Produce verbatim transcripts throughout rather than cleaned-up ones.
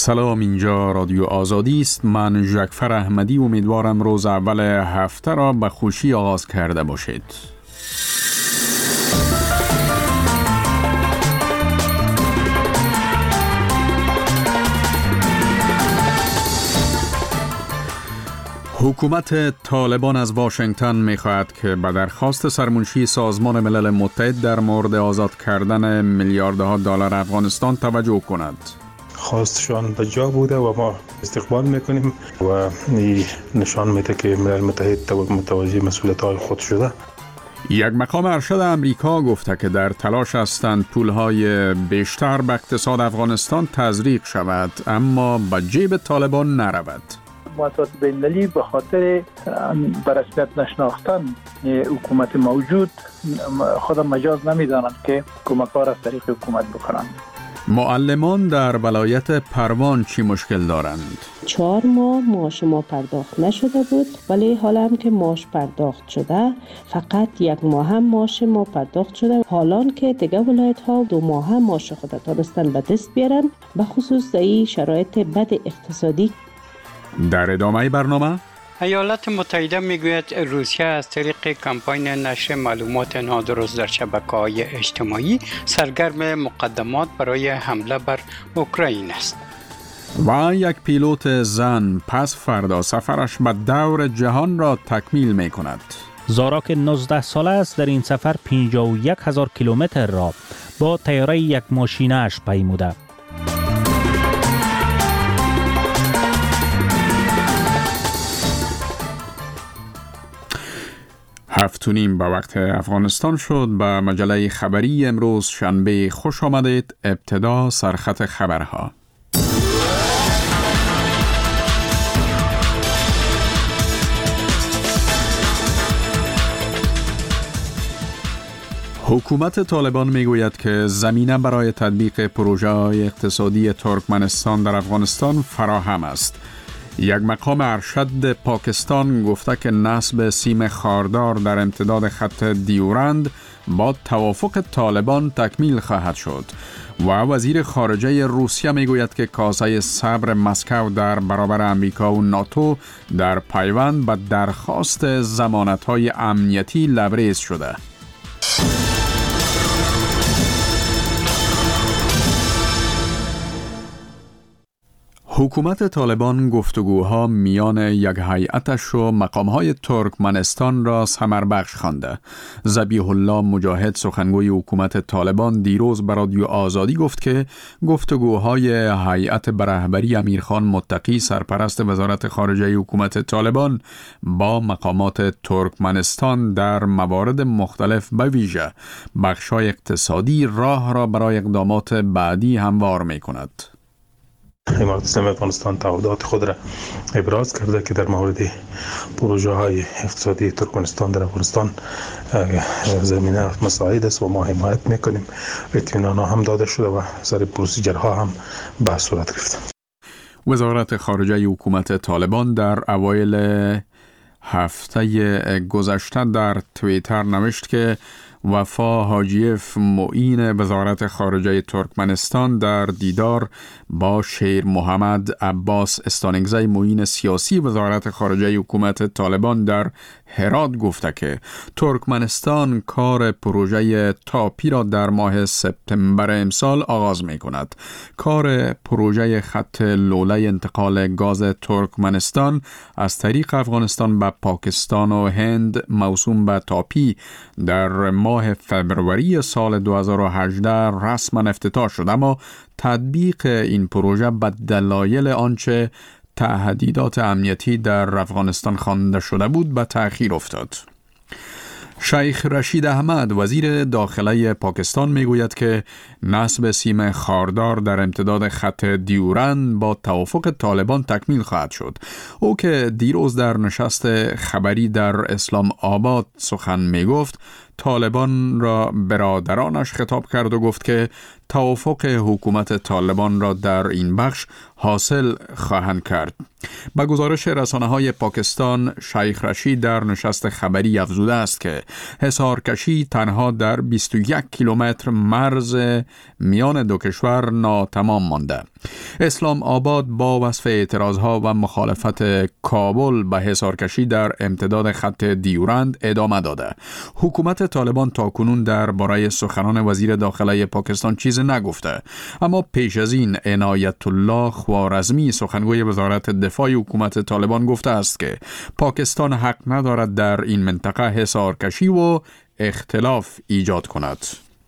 سلام، اینجا رادیو آزادی است. من ژکفر احمدی امیدوارم روز اول هفته را به خوشی آغاز کرده باشید. حکومت طالبان از واشنگتن می‌خواهد که به درخواست سرمنشی سازمان ملل متحد در مورد آزاد کردن میلیاردها دلار افغانستان توجه کند. خواستشان به جا بوده و ما استقبال میکنیم و این نشان میده که ملل متحد متوجه مسئولیت‌های خود شده. یک مقام ارشد امریکا گفته که در تلاش هستند پولهای بیشتر به اقتصاد افغانستان تزریق شود اما به جیب طالبان نرود. مؤسسات بین‌المللی به خاطر به رسمیت نشناختن حکومت موجود خود مجاز نمیدانند که کمک‌ها را از طریق حکومت بکنند. معلمان در ولایت پروان چی مشکل دارند؟ چهار ماه معاش ما پرداخت نشده بود، ولی حالا هم که معاش پرداخت شده فقط یک ماه هم معاش ما پرداخت شده. حالا که دیگه ولایت ها دو ماه هم معاش خود تانستن به دست بیارن، به خصوص در این شرایط بد اقتصادی. در ادامه برنامه ایالات متحده میگوید روسیه از طریق کمپاین نشر معلومات نادرست در شبکه‌های اجتماعی سرگرم مقدمات برای حمله بر اوکراین است. و یک پیلوت زن پس فردا سفرش به دور جهان را تکمیل می کند. زارا که نوزده ساله است در این سفر پنجاه و یک هزار کیلومتر را با طیاره یک ماشینه اش پیموده. هفت و نیم به وقت افغانستان شد. به مجله خبری امروز شنبه خوش آمدید. ابتدا سرخط خبرها. حکومت طالبان میگوید که زمینه برای تطبیق پروژه اقتصادی ترکمنستان در افغانستان فراهم است. یک مقام ارشد پاکستان گفته که نصب سیم خاردار در امتداد خط دیورند با توافق طالبان تکمیل خواهد شد و وزیر خارجه روسیه میگوید که کاسه صبر مسکو در برابر امریکا و ناتو در پیوند به درخواست ضمانت‌های امنیتی لبریز شده. حکومت طالبان گفتگوها میان یک هیئتش و مقامهای ترکمنستان را ثمربخش خوانده. ذبیح الله مجاهد سخنگوی حکومت طالبان دیروز به رادیو آزادی گفت که گفتگوهای هیئت به رهبری امیرخان متقی سرپرست وزارت خارجه حکومت طالبان با مقامات ترکمنستان در موارد مختلف به ویژه بخش‌های اقتصادی راه را برای اقدامات بعدی هموار می‌کند. امارات اسلامی افغانستان تعهدات خود را ابراز کرده که در مورد پروژه های اقتصادی ترکمنستان در افغانستان زمینه مساعد است و ما حمایت میکنیم. اطمینان هم داده شده و سر پروسیجرها هم به صورت گرفته. وزارت خارجه حکومت طالبان در اوایل هفته گذشته در توییتر نوشت که وفا حاجیف معین وزارت خارجه ترکمنستان در دیدار با شیر محمد عباس استانگزی معین سیاسی وزارت خارجه حکومت طالبان در هرات گفته که ترکمنستان کار پروژه تاپی را در ماه سپتامبر امسال آغاز می کند. کار پروژه خط لوله انتقال گاز ترکمنستان از طریق افغانستان به پاکستان و هند موسوم به تاپی در ماه فبروری سال دو هزار و هجده رسما افتتاح شد، اما تطبیق این پروژه به دلایل آنچه تهدیدات امنیتی در افغانستان خوانده شده بود به تأخیر افتاد. شیخ رشید احمد وزیر داخله پاکستان میگوید که نصب سیم خاردار در امتداد خط دیورند با توافق طالبان تکمیل خواهد شد. او که دیروز در نشست خبری در اسلام آباد سخن میگفت، طالبان را برادرانش خطاب کرد و گفت که توافق حکومت طالبان را در این بخش حاصل خواهند کرد. با گزارش رسانه‌های پاکستان، شیخ رشید در نشست خبری افزوده است که حصارکشی تنها در بیست و یک کیلومتر مرز میان دو کشور ناتمام مانده. اسلام آباد با وصف اعتراضها و مخالفت کابل به حصارکشی در امتداد خط دیورند ادامه داده. حکومت طالبان تاکنون درباره سخنان وزیر داخله پاکستان چیز نگفته، اما پیش از این عنایت الله خوارزمی سخنگوی وزارت دفاع حکومت طالبان گفته است که پاکستان حق ندارد در این منطقه حصارکشی و اختلاف ایجاد کند.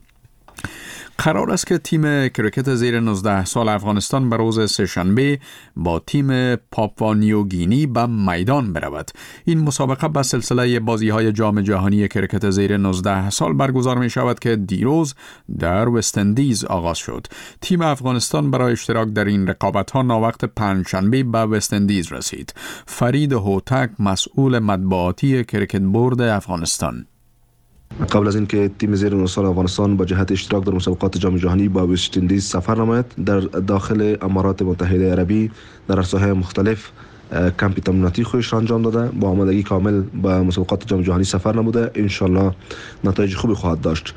قرار است که تیم کرکت زیر نوزده سال افغانستان به روز سه‌شنبه با تیم پاپوا نیوگینی به میدان برود. این مسابقه به سلسله بازی‌های جام جهانی کرکت زیر نوزده سال برگزار می شود که دیروز در وست اندیز آغاز شد. تیم افغانستان برای اشتراک در این رقابت‌ها ناوقت پنجشنبه به وست اندیز رسید. فرید هوتک، مسئول مطبوعاتی کرکت بورد افغانستان: قبل از اینکه تیم زیر نوزده سال افغانستان با جهت اشتراک در مسابقات جام جهانی با وست اندیز سفر نماید، در داخل امارات متحده عربی در عرصه‌های مختلف کمپ تمریناتی خودش را انجام داده، با آمادگی کامل به مسابقات جام جهانی سفر نموده. ان شاء الله نتایج خوبی خواهد داشت.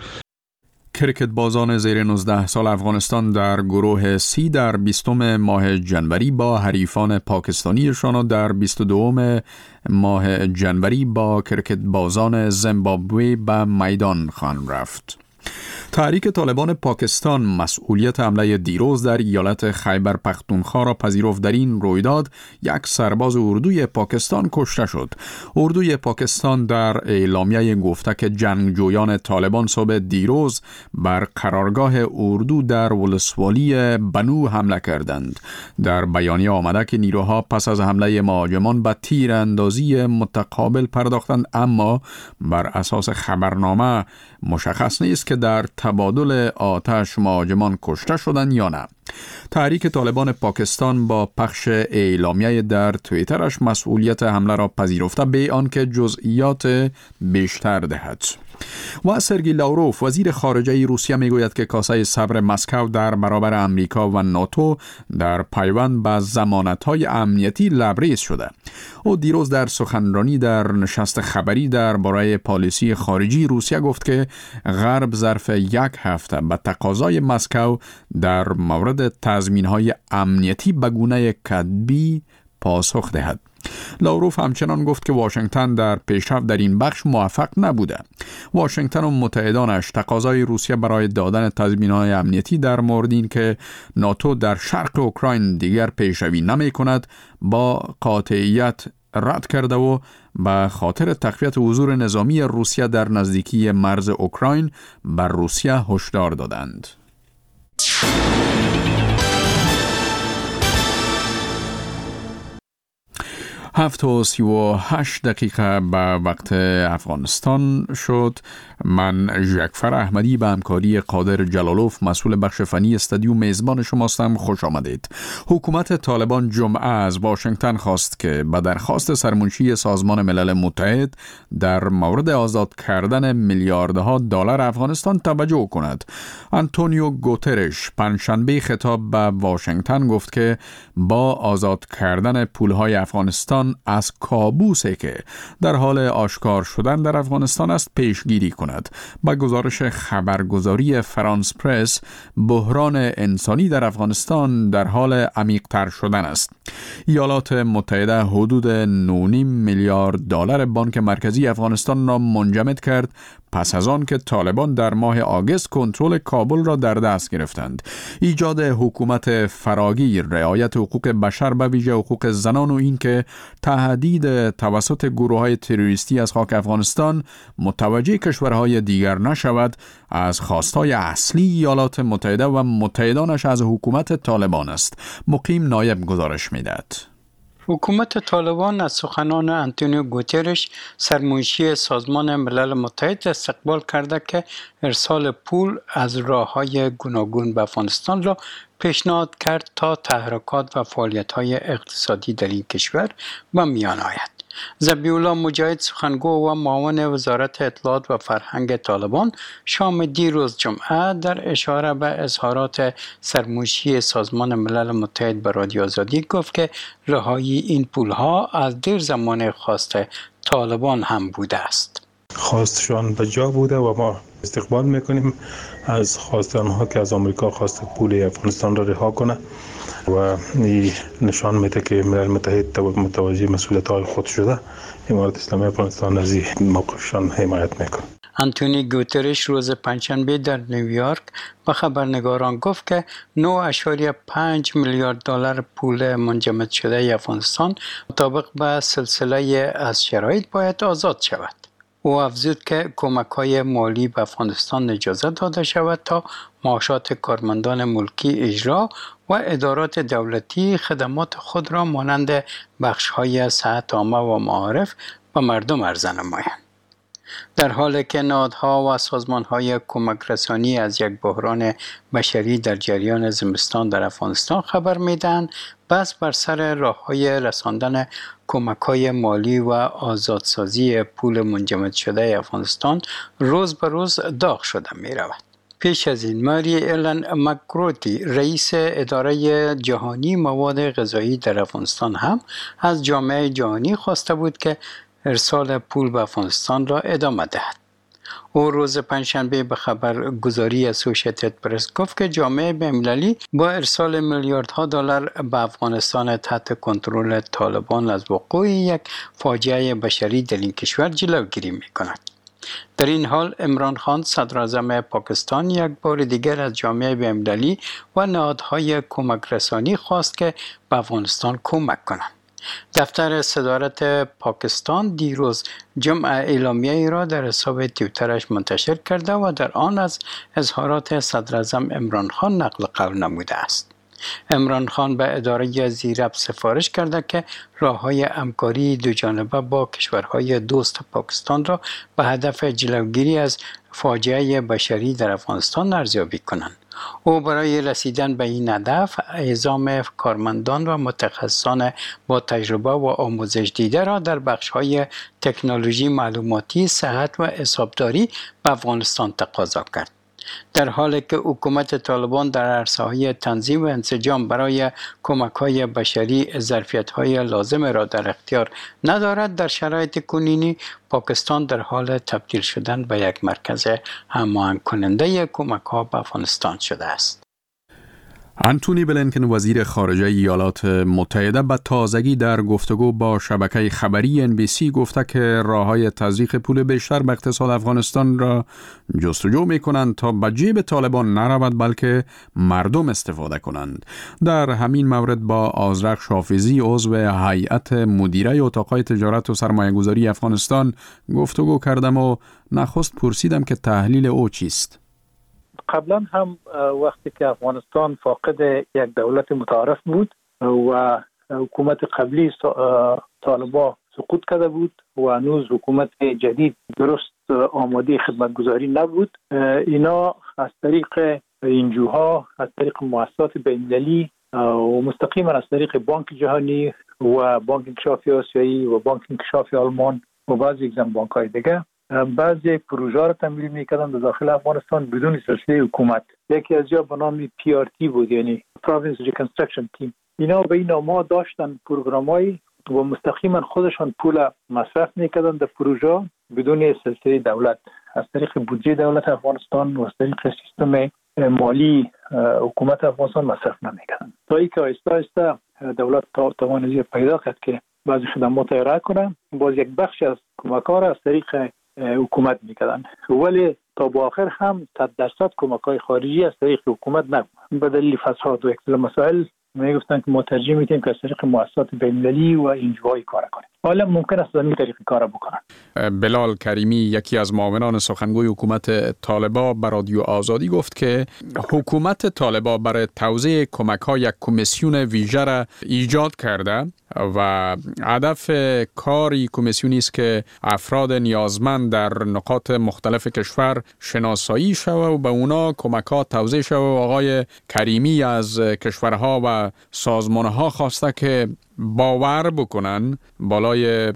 کرکت بازان زیر نوزده سال افغانستان در گروه سی در بیستم ماه جنوری با حریفان پاکستانیشان و در بیست و دوم ماه جنوری با کرکت بازان زیمبابوه به میدان خواهند رفت. تحریک طالبان پاکستان مسئولیت حمله دیروز در ایالت خیبر پختونخوا را پذیرفت. در این رویداد یک سرباز اردوی پاکستان کشته شد. اردوی پاکستان در اعلامیه گفته که جنگجویان طالبان صبح دیروز بر قرارگاه اردو در ولسوالی بنو حمله کردند. در بیانیه آمده که نیروها پس از حمله مهاجمان به تیراندازی متقابل پرداختند، اما بر اساس خبرنامه مشخص نیست که در تبادل آتش مهاجمان کشته شدند یا نه. تحریک طالبان پاکستان با پخش اعلامیه در توییترش مسئولیت حمله را پذیرفته به آنکه جزئیات بیشتر دهد. و سرگئی لاوروف وزیر خارجه روسیه میگوید که کاسه صبر مسکو در برابر امریکا و ناتو در پیوند به ضمانت‌های امنیتی لبریز شده. او دیروز در سخنرانی در نشست خبری درباره پالیسی خارجی روسیه گفت که غرب ظرف یک هفته به تقاضای مسکو در مورد تضمین‌های امنیتی به گونه کتبی پاسخ دهد. لاوروف همچنان گفت که واشنگتن در پیشرفت در این بخش موفق نبوده. واشنگتن و متحدانش تقاضای روسیه برای دادن تضمین‌های امنیتی در مورد این که ناتو در شرق اوکراین دیگر پیشروی نمی کند با قاطعیت رد کرده و به خاطر تقویت حضور نظامی روسیه در نزدیکی مرز اوکراین بر روسیه هشدار دادند. هفت و سی و هشت دقیقه به وقت افغانستان شد. من جعفر احمدی به همکاری قادر جلالوف مسئول بخش فنی استودیو میزبان شماستم. خوش آمدید. حکومت طالبان جمعه از واشنگتن خواست که به درخواست سرمنشی سازمان ملل متحد در مورد آزاد کردن میلیاردها دلار افغانستان توجه کند. آنتونیو گوترش پنجشنبه خطاب به واشنگتن گفت که با آزاد کردن پولهای افغانستان از کابوسی که در حال آشکار شدن در افغانستان است پیشگیری کند. با گزارش خبرگزاری فرانس پرس، بحران انسانی در افغانستان در حال عمیق‌تر شدن است. ایالات متحده حدود نه و نیم میلیارد دلار بانک مرکزی افغانستان را منجمد کرد پس از آن که طالبان در ماه آگوست کنترل کابل را در دست گرفتند. ایجاد حکومت فراگیر، رعایت حقوق بشر به ویژه حقوق زنان و این که تهدید توسط گروه‌های تروریستی از خاک افغانستان متوجه کشورهای دیگر نشود از خواستهای اصلی ایالات متحده و متحدانش از حکومت طالبان است. مقیم نایب گزارش می‌دهد. حکومت طالبان از سخنان آنتونیو گوترش سرمنشی سازمان ملل متحد استقبال کرده که ارسال پول از راه‌های گوناگون به افغانستان را پیشنهاد کرد تا تحرکات و فعالیت‌های اقتصادی در این کشور به میان آید. ذبیح‌الله مجاهد سخنگو و معاون وزارت اطلاعات و فرهنگ طالبان شام دیروز جمعه در اشاره به اظهارات سرموشی سازمان ملل متحد به رادیو آزادی گفت که رهایی این پولها از دیر زمان خواست طالبان هم بوده است. خواستشان به جا بوده و ما استقبال میکنیم از خواست آنها که از آمریکا خواست پول افغانستان را رها کنه و این نشان میده که ملل متحد متوجه مسئولیت‌های خود شده. امارت اسلامی افغانستان از این موقفشان حمایت میکنه. آنتونی گوترش روز پنجشنبه در نیویورک به خبرنگاران گفت که نه اشاریه پنج میلیارد دلار پول منجمد شده افغانستان مطابق به سلسله از شرایط باید آزاد شود. او افزود که کمک‌های مالی به افغانستان اجازه داده شود تا معاشات کارمندان ملکی اجرا و ادارات دولتی خدمات خود را مانند بخش‌های صحت عامه و معارف به مردم عرضه نمایند. در حالی که نهادها و سازمان‌های کمک رسانی از یک بحران بشری در جریان زمستان در افغانستان خبر می‌دهند، بس بر سر راه‌های رساندن کمک‌های مالی و آزادسازی پول منجمد شده افغانستان روز به روز داغ شده می‌رود. پیش از این ماری ایلن مکروتی رئیس اداره جهانی مواد غذایی در افغانستان هم از جامعه جهانی خواسته بود که ارسال پول به افغانستان را ادامه دهد. او روز پنجشنبه به خبرگزاری اسوسییتد پرس گفت که جامعه بین‌المللی با ارسال میلیاردها دلار به افغانستان تحت کنترل طالبان از وقوع یک فاجعه بشری در این کشور جلوگیری می‌کند. در این حال عمران خان صدراعظم پاکستان یک بار دیگر از جامعه بین‌المللی و نهادهای کمک رسانی خواست که به افغانستان کمک کنند. دفتر صدارت پاکستان دیروز جمعه اعلامیه‌ای را در حساب توییترش منتشر کرده و در آن از اظهارات صدراعظم عمران خان نقل قول نموده است. عمران خان به اداره زیرب سفارش کرده که راه‌های همکاری دوجانبه با کشورهای دوست پاکستان را به هدف جلوگیری از فاجعه بشری در افغانستان ارزیابی کنند. او برای رسیدن به این هدف اعزام کارمندان و متخصصان با تجربه و آموزش دیده را در بخش‌های تکنولوژی معلوماتی، صحت و حسابداری به افغانستان تقاضا کرد. در حالی که حکومت طالبان در عرصه‌های تنظیم و انسجام برای کمک‌های بشری ظرفیت‌های لازم را در اختیار ندارد، در شرایط کنونی پاکستان در حال تبدیل شدن به یک مرکز هماهنگ کننده کمک‌ها به افغانستان شده است. آنتونی بلینکن وزیر خارجه ایالات متحده به تازگی در گفتگو با شبکه خبری ان بی سی گفته که راه‌های تزریق پول بیشتر به اقتصاد افغانستان را جستجو می‌کنند تا به جیب طالبان نرود بلکه مردم استفاده کنند. در همین مورد با آذرخش حافظی عضو هیئت مدیره اتاق‌های تجارت و سرمایه‌گذاری افغانستان گفتگو کردم و نخست پرسیدم که تحلیل او چیست. قبلا هم وقتی که افغانستان فاقد یک دولت متعارف بود و حکومت قبلی طالبان سقوط کرده بود و هنوز حکومت جدید درست آماده خدمتگزاری نبود، اینا از طریق انجوها، از طریق مؤسسات بین‌المللی و مستقیما از طریق بانک جهانی و بانک انکشافی آسیایی و بانک انکشافی آلمان و بعضی اگزم بانک‌های دیگه بعضی پروژه را تمویل می‌کردن در داخل افغانستان بدون سلسله حکومت. یکی از جا به نام پی آر تی بود، یعنی Province Reconstruction Team. اینا به این نام‌ها داشتن پروگرام‌های و مستقیما خودشان پول مصرف می‌کردن در پروژه بدون سلسله دولت، از طریق بودجه دولت افغانستان و از طریق سیستم مالی حکومت افغانستان مصرف نمی‌کردن. تا اینکه آهسته آهسته دولت توانایی پیدا کرد که بعضی خدمات ارائه کنه، باز یک بخش از کمک‌ها را از طریق حکومت میکردن، ولی تا با آخر هم صد درصد کمک‌های خارجی از طریق حکومت نبود. به دلیل فساد و اختلاف مسائل میگفتن که ما ترجیح میدیم که از طریق مؤسسات بین‌المللی و انجوهای کار کنیم. حالا ممکن است از این طریق کار بکنن. بلال کریمی یکی از معاونان سخنگوی حکومت طالبان به رادیو آزادی گفت که حکومت طالبان برای توزیع کمک‌ها یک کمیسیون ویژه را ایجاد کرده و هدف کاری کمیسیونی است که افراد نیازمند در نقاط مختلف کشور شناسایی شود و به اونا کمک‌ها توزیع شود. و آقای کریمی از کشورها و سازمان‌ها خواسته که باور بکنن بالای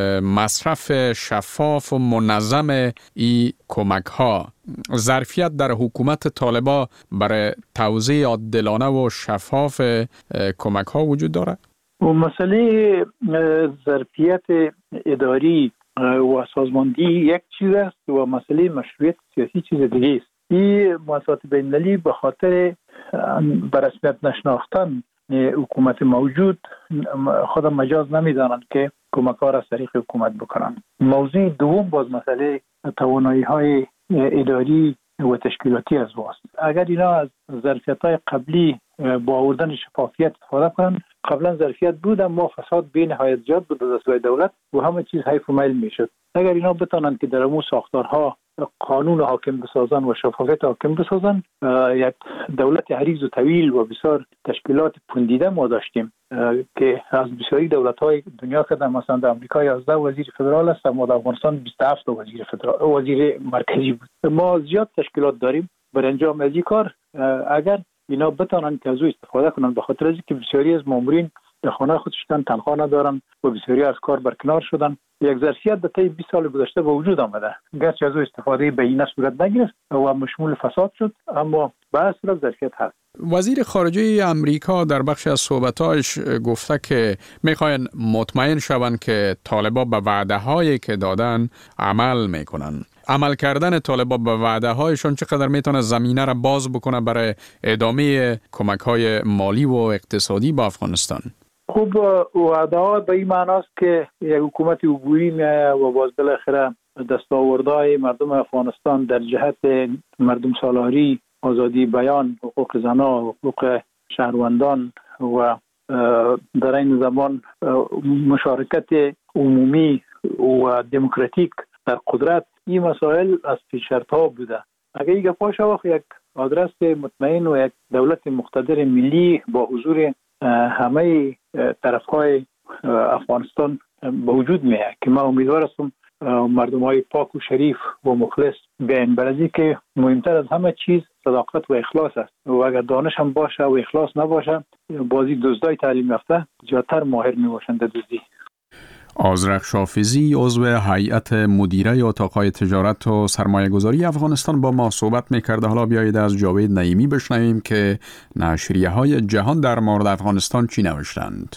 مصرف شفاف و منظم ای کمک ها. ظرفیت در حکومت طالبان برای توزیع عادلانه و شفاف کمک ها وجود داره؟ و مسئله ظرفیت اداری و سازماندهی یک چیز است و مسئله مشروعیت سیاسی چیز دیگه است. این مؤسسات بین‌المللی به خاطر به رسمیت نشناختن حکومت موجود خود مجاز نمیدانند که کمک ها را از طریق حکومت بکنند. موضوع دوم باز مسئله توانایی های اداری و تشکیلاتی از واست. اگر اینا از ظرفیت های قبلی با آوردن شفافیت استفاده کنند، قبلا ظرفیت بود اما فساد بی نهایت زیاد بود از سوی دولت و همه چیز حیف و میل میشد. اگر اینا بتانند که در امو ساختارها قانون حاکم بسازن و شفافیت حاکم بسازن، یک دولت عریض و طویل و بسیار تشکیلات پوندیده ما داشتیم که از بسیاری دولت‌های دنیا که مثلا در آمریکا یازده وزیر فدرال است، اما در افغانستان بیست و هفت وزیر فدرال وزیر مرکزی بود. ما زیاد تشکیلات داریم برای انجام از این کار. اگر اینا بتانن که از او استفاده کنن، به خاطر اینکه بسیاری از مامورین در خانه خودشون تنخواه ندارن و بسیاری از کار برکنار شدن، یک ظرفیت در طی بیست سال گذشته به وجود آمده، گرچه از او استفاده بهینه صورت نگرفت و مشمول فساد شد، اما به هر صورت ظرفیت هست. وزیر خارجه امریکا در بخش از صحبتاش گفته که میخواین مطمئن شون که طالبان به وعده هایی که دادن عمل میکنن. عمل کردن طالبان به وعده هایشون چقدر میتونه زمینه را باز بکنه برای ادامه کمک های مالی و اقتصادی به افغانستان؟ خوب، وعده ها به این معناست که یک حکومت عبوری میآید و باز بالاخره دستاوردهای مردم افغانستان در جهت مردم سالاری، آزادی بیان، حقوق زنان، حقوق شهروندان و در این زمان مشارکت عمومی و دموکراتیک در قدرت، این مسائل از پیش شرط ها بوده. اگر یک پاش وقت یک آدرس مطمئن و یک دولت مقتدر ملی با حضور همه طرف های افغانستان به وجود میاد که من امیدوار هستم مردم های پاک و شریف و مخلص بیان. برای که مهمتر از همه چیز صداقت و اخلاص است و اگر دانش هم باشه و اخلاص نباشه، بازی دزدای تعلیم یافته زیادتر ماهر می باشند در دزدی. آذرخش حافظی، عضو هیئت مدیره اتاقهای تجارت و سرمایه گذاری افغانستان با ما صحبت میکرده. حالا بیایید از جاوید نعیمی بشنویم که نشریه های جهان در مورد افغانستان چی نوشتند.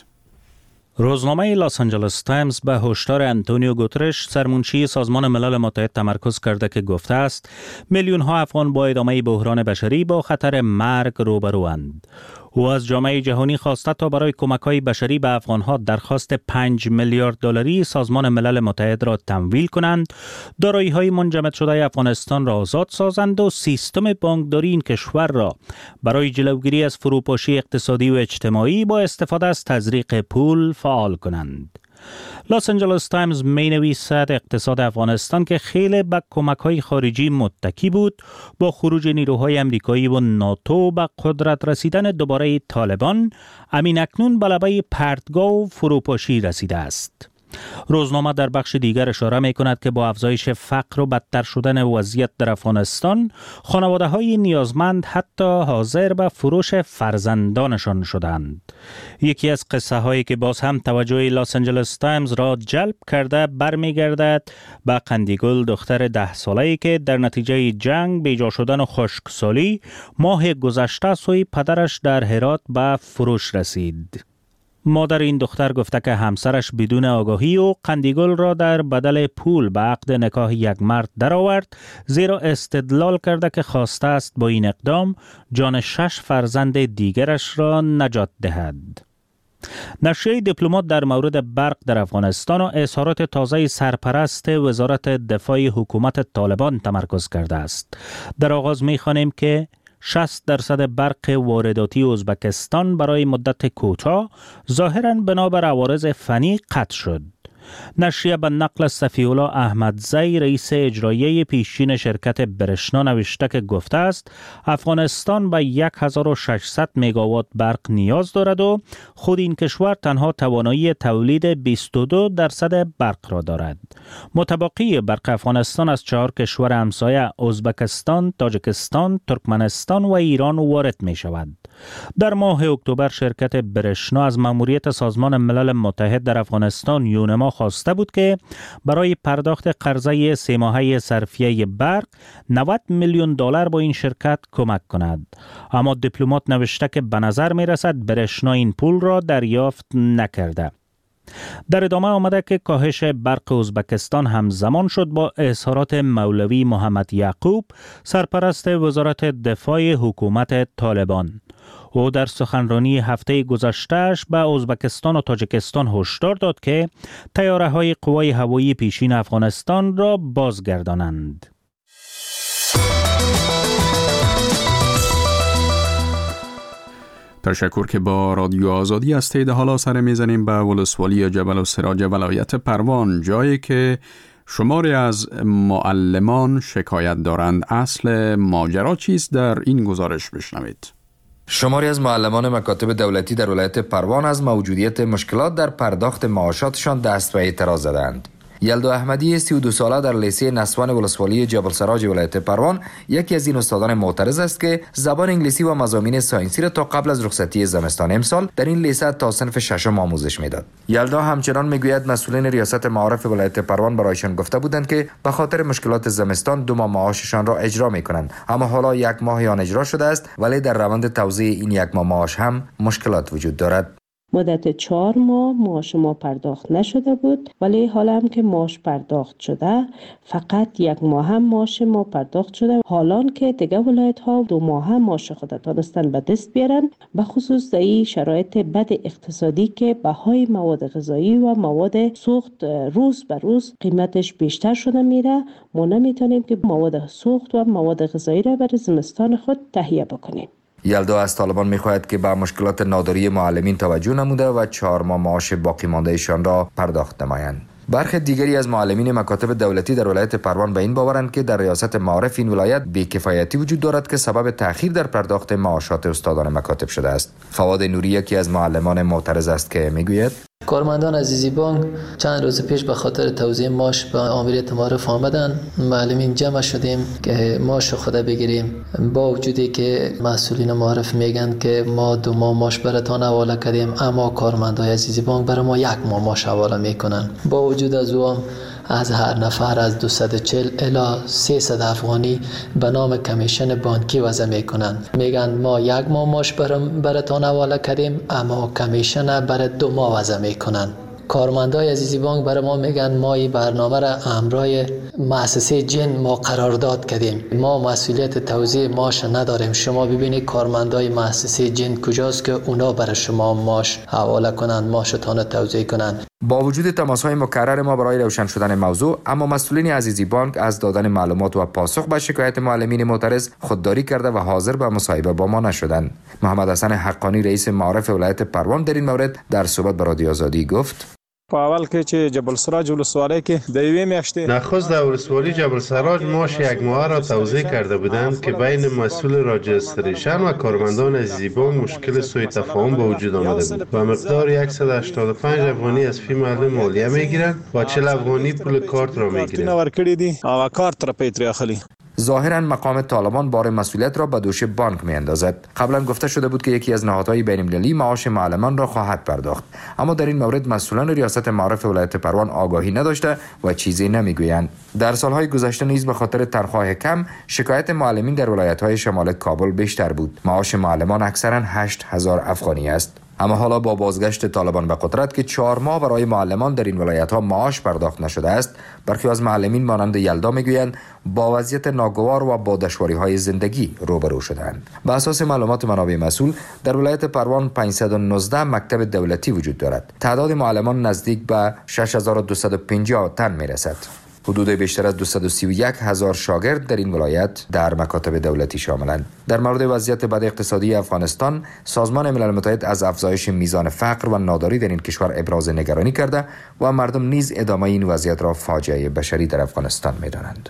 روزنامه لاس آنجلس تایمز به هشدار انتونیو گوترش، سرمنشی سازمان ملل متحد، تمرکز کرده که گفته است میلیون ها افغان با ادامه بحران بشری با خطر مرگ روبروند. او از جامعه جهانی خواسته تا برای کمک‌های بشری به افغان‌ها درخواست پنج میلیارد دلاری سازمان ملل متحد را تمویل کنند، دارایی‌های منجمد شده افغانستان را آزاد سازند و سیستم بانکداری این کشور را برای جلوگیری از فروپاشی اقتصادی و اجتماعی با استفاده از تزریق پول فعال کنند. لاس آنجلس تایمز می نویسد اقتصاد افغانستان که خیلی به کمک‌های خارجی متکی بود، با خروج نیروهای امریکایی و ناتو به قدرت رسیدن دوباره طالبان، امین اکنون به لبه پرتگاه و فروپاشی رسیده است. روزنامه در بخش دیگر اشاره می کند که با افزایش فقر و بدتر شدن وضعیت در افغانستان، خانواده های نیازمند حتی حاضر به فروش فرزندانشان شدند. یکی از قصه هایی که باز هم توجه لاس آنجلس تایمز را جلب کرده برمیگردد به قندیگل، دختر ده ساله‌ای که در نتیجه جنگ بیجا شدن و خشکسالی ماه گذشته سوی پدرش در هرات به فروش رسید. مادر این دختر گفته که همسرش بدون آگاهی و قندیگل را در بدل پول به عقد نکاح یک مرد درآورد، زیرا استدلال کرده که خواسته است با این اقدام جان شش فرزند دیگرش را نجات دهد. نشریه دیپلمات در مورد برق در افغانستان و اظهارات تازه سرپرست وزارت دفاع حکومت طالبان تمرکز کرده است. در آغاز می‌خوانیم که شصت درصد برق وارداتی ازبکستان برای مدت کوتاه ظاهراً بنابر عوارض فنی قطع شد. نشریه به نقل صفی‌الله احمدزی رئیس اجرایی پیشین شرکت برشنا نوشته که گفته است افغانستان به هزار و ششصد مگاوات برق نیاز دارد و خود این کشور تنها توانایی تولید بیست و دو درصد برق را دارد. متبقی برق افغانستان از چهار کشور همسایه ازبکستان، تاجیکستان، ترکمنستان و ایران وارد می شود. در ماه اکتبر شرکت برشنا از مأموریت سازمان ملل متحد در افغانستان یونما خواسته بود که برای پرداخت قرضه سه ماهه صرفیه برق نود میلیون دلار با این شرکت کمک کند. اما دیپلمات نوشته که به نظر می رسد برشنا این پول را دریافت نکرده. در ادامه آمده که کاهش برق ازبکستان همزمان شد با اظهارات مولوی محمد یعقوب، سرپرست وزارت دفاع حکومت طالبان. او در سخنرانی هفته گذشته‌اش به ازبکستان و تاجیکستان هشدار داد که طیاره‌های قوای هوایی پیشین افغانستان را بازگردانند. تشکر که با رادیو آزادی از تید حالا سر میزنیم به ولسوالی جبل السراج ولایت پروان، جایی که شماری از معلمان شکایت دارند. اصل ماجرا چیست؟ در این گزارش بشنوید. شماری از معلمان مکاتب دولتی در ولایت پروان از موجودیت مشکلات در پرداخت معاشاتشان دست به اعتراض زدند. یلدا احمدی سی و دو ساله در لیسه نسوان ولسوالی جبل السراج ولایت پروان یکی از این استادان معترض است که زبان انگلیسی و مضامین ساینسی را تا قبل از رخصتی زمستان امسال در این لیسه تا صنف ششم آموزش میداد. یلدا همچنان میگوید مسئولین ریاست معارف ولایت پروان برایشان گفته بودند که به خاطر مشکلات زمستان دو ماه معاششان را اجرا میکنند، اما حالا یک ماه آن اجرا شده است، ولی در روند توزیع این یک ماه معاش هم مشکلات وجود دارد. مدت چهار ماه معاش ما پرداخت نشده بود، ولی حالا هم که معاش پرداخت شده فقط یک ماه هم معاش ما پرداخت شده. حالان که دیگه ولایت ها دو ماه هم معاش خود تانستن به دست بیارن، به خصوص در این شرایط بد اقتصادی که بهای مواد غذایی و مواد سوخت روز به روز قیمتش بیشتر شده میره، ما نمیتونیم که مواد سوخت و مواد غذایی را برای زمستان خود تهیه بکنیم. یلدا از طالبان می‌خواهد که به مشکلات ناداری معلمین توجه نموده و چهار ماه معاش باقی ماندهشان را پرداخت نمایند. برخی دیگری از معلمین مکاتب دولتی در ولایت پروان به این باورند که در ریاست معارف این ولایت بی‌کفایتی وجود دارد که سبب تأخیر در پرداخت معاشات استادان مکاتب شده است. فواد نوری یکی از معلمان معترض است که میگوید کارمندان عزیزی بانک چند روز پیش به خاطر توزیع معاش به آمریت معارف آمدن. معلمین جمع شدیم که معاش خود بگیریم، با وجودی که مسئولین معارف میگن که ما دو ماه معاش براتون حواله کردیم، اما کارمندای عزیزی بانک برای ما یک ماه معاش حواله میکنن. با وجود از او از هر نفر از دویست و چهل الی سیصد افغانی به نام کمیشن بانکی وضع میکنن. میگن ما یک ماه معاش براتون حواله کردیم، اما کمیشن برای دو ماه وضع میکنن. کارمندای عزیزی بانک برای ما میگن ما این برنامه را امرای مؤسسه جن ما قرارداد کردیم، ما مسئولیت توزیع معاش نداریم. شما ببینید کارمندای مؤسسه جن کجاست که اونا برای شما معاش حواله کنن، معاشتان توزیع کنن. با وجود تماس‌های مکرر ما برای روشن شدن موضوع، اما مسئولین عزیزی بانک از دادن معلومات و پاسخ به شکایت معلمین معترض خودداری کرده و حاضر به مصاحبه با ما نشدند. محمد حسن حقانی رئیس معارف ولایت پروان در این مورد در صحبت با رادیو آزادی گفت: په اول کې چې جبل السراج ولسوالۍ کې د یوې میاشتې نخست در ولسوالی جبل السراج معاش یک ماه را توزیع کرده بودند که بین مسئول راجستریشن و کارمندان عزیزی بانک مشکل سوء تفاهم به وجود آمده بود و مقدار صد و هشتاد و پنج افغانی از فی معلم مالیه میگیرند و چهل افغانی پول کارت را میگیرند. او کارت را پیتری اخلی. ظاهراً مقام طالبان بار مسئولیت را به دوش بانک میاندازد. قبلا گفته شده بود که یکی از نهادهای بین‌المللی معاش معلمان را خواهد پرداخت، اما در این مورد مسئولان ریاست معارف ولایت پروان آگاهی نداشته و چیزی نمیگویند. در سالهای گذشته نیز به خاطر تنخواه کم شکایت معلمین در ولایت‌های شمال کابل بیشتر بود. معاش معلمان اکثراً هشت هزار افغانی است. اما حالا با بازگشت طالبان به قدرت که چهار ماه برای معلمان در این ولایت‌ها معاش پرداخت نشده است، برخی از معلمین مانند یلدا میگویند با وضعیت ناگوار و با دشواری‌های زندگی روبرو شدند. بر اساس معلومات منابع مسئول در ولایت پروان پانصد و نوزده مکتب دولتی وجود دارد. تعداد معلمان نزدیک به شش هزار و دویست و پنجاه تن میرسد. حدود بیشتر از دویست و سی و یک هزار شاگرد در این ولایت در مکاتب دولتی شاملند. در مورد وضعیت بد اقتصادی افغانستان، سازمان ملل متحد از افزایش میزان فقر و ناداری در این کشور ابراز نگرانی کرده و مردم نیز ادامه این وضعیت را فاجعه بشری در افغانستان می‌دانند.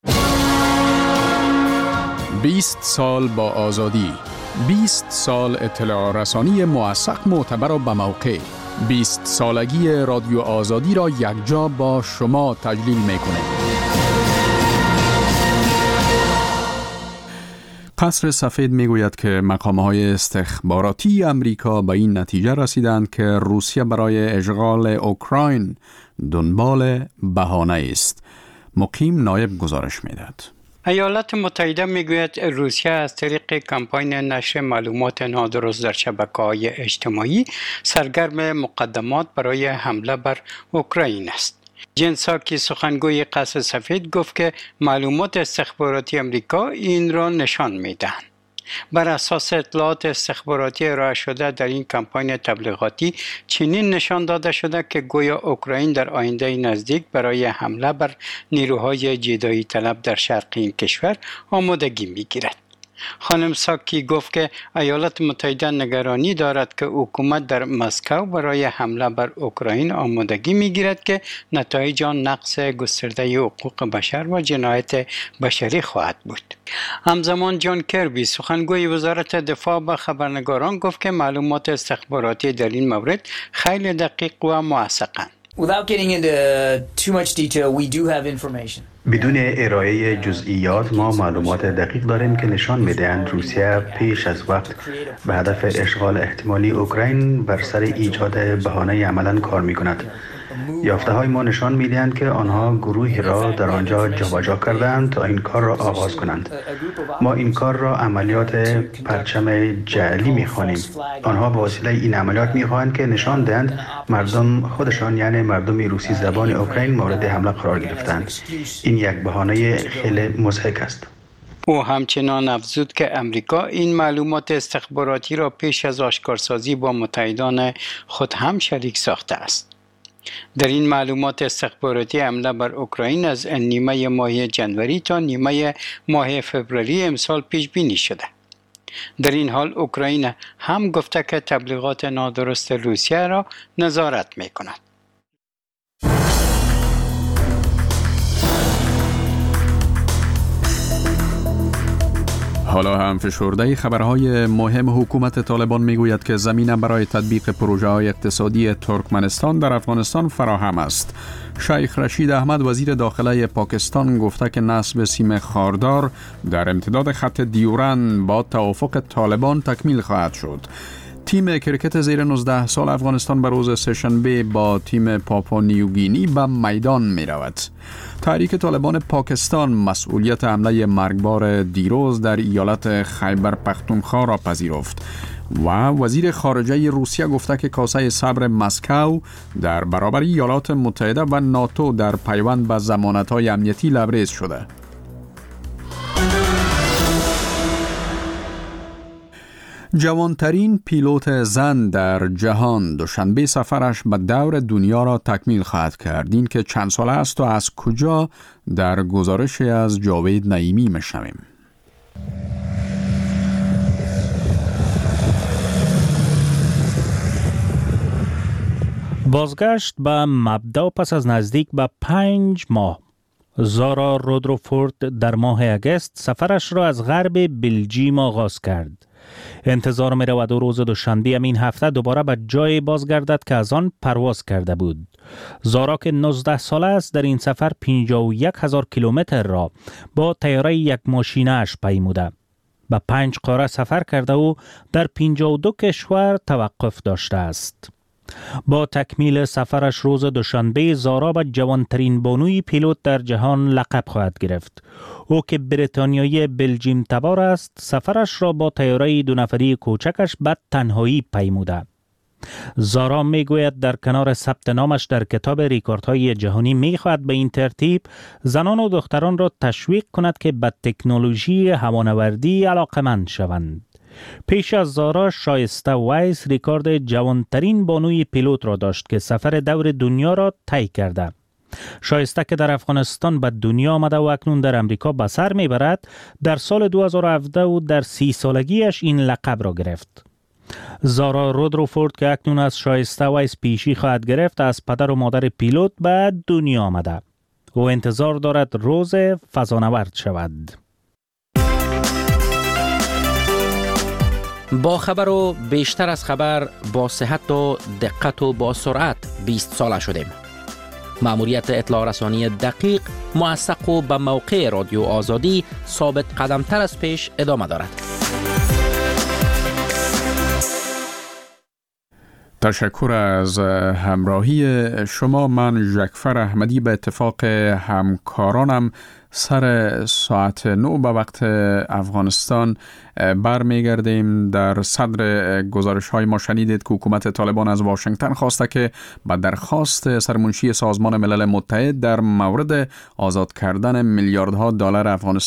بیست سال با آزادی، بیست سال اطلاع رسانی موثق، معتبر و بموقع. بیست سالگی رادیو آزادی را یکجا با شما تجلیل می‌کنه. قصر سفید میگوید که مقام‌های استخباراتی امریکا به این نتیجه رسیدند که روسیه برای اشغال اوکراین دنبال بهانه است. مقیم نایب گزارش می‌دهد. ایالات متحده میگوید روسیه از طریق کمپاین نشر معلومات نادرست در شبکه‌های اجتماعی سرگرم مقدمات برای حمله بر اوکراین است. جن ساکی سخنگوی قصر سفید گفت که معلومات استخباراتی امریکا این را نشان میدهند. بر اساس اطلاعات استخباراتی ارائه شده در این کمپاین تبلیغاتی چنین نشان داده شده که گویا اوکراین در آینده نزدیک برای حمله بر نیروهای جدایی طلب در شرق این کشور آمادگی میگیرد. خانم ساکی گفت که ایالات متحده نگرانی دارد که حکومت در مسکو برای حمله بر اوکراین آمادگی میگیرد که نتایج آن نقض گسترده حقوق بشر و جنایت بشری خواهد بود. همزمان جان کربی سخنگوی وزارت دفاع به خبرنگاران گفت که معلومات استخباراتی در این مورد خیلی دقیق و موثقند. Without getting into too much detail, we do have information. بدون ارائه جزئیات ما معلومات دقیق داریم که نشان می‌دهند روسیه پیش از وقت به هدف اشغال احتمالی اوکراین بر سر ایجاد بهانه عملاً کار می‌کند. یافته‌های ما نشان می‌دهند که آنها گروهی را در آنجا جابجا کردند تا این کار را آغاز کنند. ما این کار را عملیات پرچم جعلی می‌خوانیم. آنها به وسیله این عملیات می‌خواهند که نشان دهند مردم خودشان، یعنی مردم روسی زبان اوکراین، مورد حمله قرار گرفتند. این یک بهانه خیلی مضحک است. او همچنان افزود که امریکا این معلومات استخباراتی را پیش از آشکارسازی با متحدان خود هم شریک ساخته است. در این معلومات استخباراتی حمله بر اوکراین از نیمه ماه جنوری تا نیمه ماه فوریه امسال پیش بینی شده. در این حال اوکراین هم گفته که تبلیغات نادرست روسیه را نظارت می کند. حالا هم فشرده خبرهای مهم حکومت طالبان میگوید که زمینه برای تطبیق پروژه های اقتصادی ترکمنستان در افغانستان فراهم است. شیخ رشید احمد وزیر داخله پاکستان گفته که نصب سیم خاردار در امتداد خط دیورن با توافق طالبان تکمیل خواهد شد. تیم کرکت زیر نوزده سال افغانستان به روز سه‌شنبه با تیم پاپوا نیوگینی به میدان می رود. تحریک طالبان پاکستان مسئولیت حمله مرگبار دیروز در ایالت خیبر پختونخوا را پذیرفت و وزیر خارجه روسیه گفته که کاسه صبر مسکو در برابر ایالات متحده و ناتو در پیوند به ضمانت‌های امنیتی لبریز شده. جوانترین پیلوت زن در جهان دوشنبه سفرش به دور دنیا را تکمیل خواهد کرد. این که چند ساله است و از کجا در گزارش از جاوید نعیمی میشنویم. بازگشت به مبدا پس از نزدیک به پنج ماه. زارا رودروفورد در ماه اگست سفرش را از غرب بلژیم آغاز کرد. انتظار می رود و روز دوشنبه امین هفته دوباره به جای بازگردد که از آن پرواز کرده بود. زارا که نوزده ساله است در این سفر پنجاه و یک هزار کیلومتر را با طیاره یک ماشینه اش پیموده. به پنج قاره سفر کرده و در پنجاه و دو کشور توقف داشته است. با تکمیل سفرش روز دوشنبه زارا به جوانترین بانوی پیلوت در جهان لقب خواهد گرفت. او که بریتانیایی بلژیم تبار است سفرش را با طیاره دو نفری کوچکش به تنهایی پیموده. زارا میگوید در کنار ثبت نامش در کتاب ریکوردهای جهانی میخواهد به این ترتیب زنان و دختران را تشویق کند که به تکنولوژی هوانوردی علاقه‌مند شوند. پیش از زارا شایسته وایس ریکارد جوانترین بانوی پیلوت را داشت که سفر دور دنیا را طی کرده. شایسته که در افغانستان به دنیا آمده و اکنون در امریکا به سر میبرد، در سال دو هزار و هفده و در سی سالگیش این لقب را گرفت. زارا رودروفورد که اکنون از شایسته و از پیشی خواهد گرفت، از پدر و مادر پیلوت به دنیا آمده و انتظار دارد روز فضانورد شود. با خبر و بیشتر از خبر، با صحت و دقت و با سرعت بیست ساله شدیم. مأموریت اطلاع رسانی دقیق، موثق و به موقع رادیو آزادی ثابت قدمتر از پیش ادامه دارد. تشکر از همراهی شما. من جعفر احمدی به اتفاق همکارانم سر ساعت نو به وقت افغانستان برمیگردیم. در صدر گزارش های ما شنیدید که حکومت طالبان از واشنگتن خواسته که با درخواست سرمنشی سازمان ملل متحد در مورد آزاد کردن میلیاردها دلار افغانستان